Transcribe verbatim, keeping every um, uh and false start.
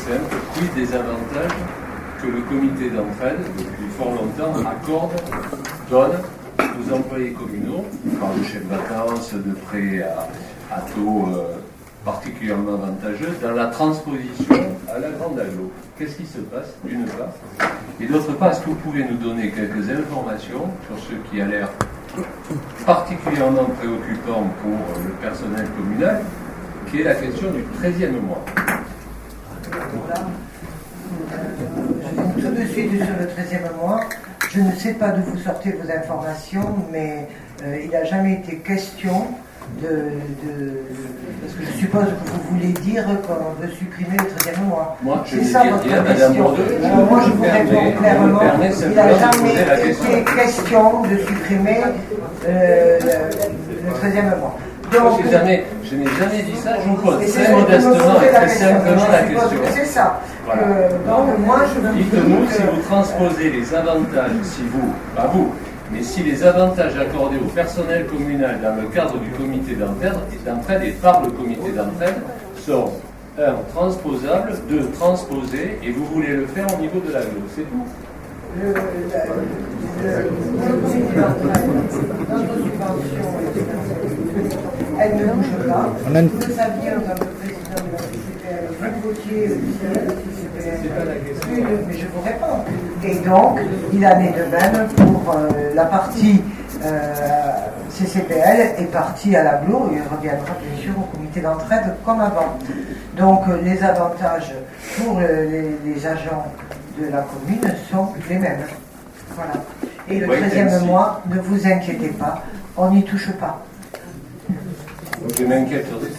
simple. Quid des avantages que le comité d'entraide, depuis fort longtemps, accorde, donne aux employés communaux, par le chèque vacances, de prêts à, à taux euh, particulièrement avantageux, dans la transposition à la grande aglo. Qu'est-ce qui se passe, d'une part? Et d'autre part, est-ce que vous pouvez nous donner quelques informations sur ce qui a l'air particulièrement préoccupant pour le personnel communal, qui est la question du treizième mois? Tout de suite sur le treizième mois, je ne sais pas d'où vous sortez vos informations, mais euh, il n'a jamais été question de, de, parce que je suppose que vous voulez dire qu'on veut supprimer le treizième mois. Moi, je c'est ça votre dire, question. Madame, Alors moi je vous réponds clairement, il n'a jamais été question. question de supprimer euh, le, le treizième mois. Donc, je jamais, je n'ai jamais dit ça, je vous pose très vous modestement et très simplement la je question. C'est ça. Voilà. Euh, donc moi je vous Dites-nous dis si que... vous transposez les avantages, si vous, pas vous, mais si les avantages accordés au personnel communal dans le cadre du comité d'entraide et par le comité d'entraide sont un, transposables, deux, transposés, et vous voulez le faire au niveau de l'aglo, c'est tout. Le, la, le, le comité d'entraide, notre subvention, elle ne bouge pas. Vous le saviez en tant que président de la C C P L, vous votiez le C C P L, mais je vous réponds. Et donc, il en est de même pour euh, la partie euh, C C P L est partie à l'aglo et reviendra bien sûr au comité d'entraide comme avant. Donc, euh, les avantages pour euh, les, les agents de la commune sont les mêmes. Voilà. Et le treizième mois, ne vous inquiétez pas, on n'y touche pas. Je m'inquiète